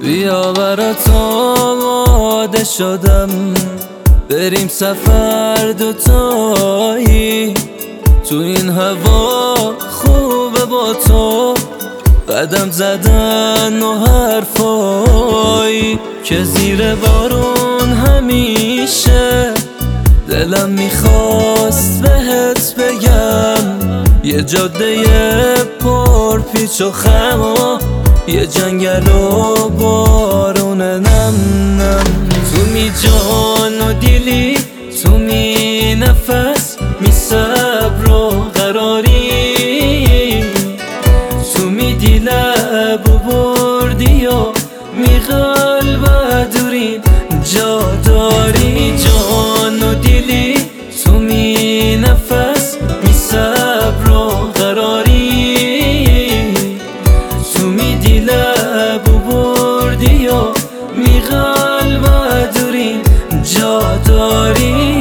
بیا برات آماده شدم، بریم سفر دوتایی. تو این هوا خوبه با تو قدم زدن و حرفایی که زیر بارون همیشه دلم میخواست بهت بگم. یه جاده پر پیچ و خم و یه جنگل و بارون نم نم. تو می جان و دیلی، تو می نفس، می صبر و قراری، تو می دی لب و بردی و می قلب دورین جا داری. جان و دیلی، تو می نفس، می صبر و قراری، تو می دی لب و بردی و می قلب دورین جا داری.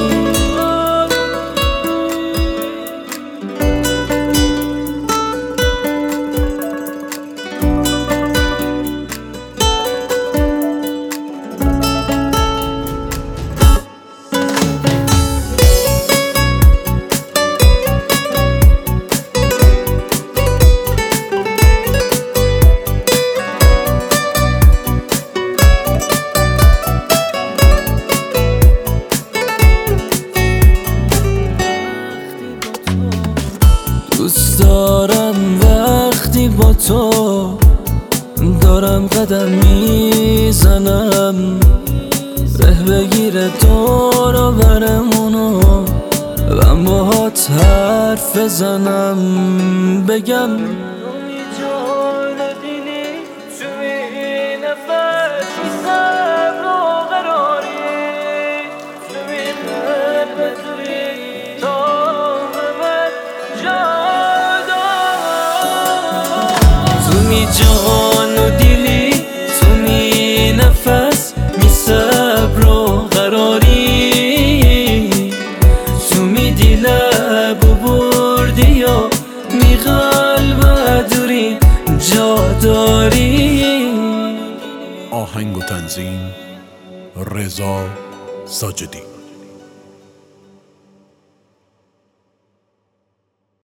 دوست دارم وقتی با تو دارم قدم میزنم، ره بگیره دور و برمونو من باهات حرف بزنم. بگم جان و دیلی، تو می نفس، می صبر و قراری، تو می دی لب و بردی و می قلب دوری جا داری. آهنگ و تنظیم رضا ساجدی.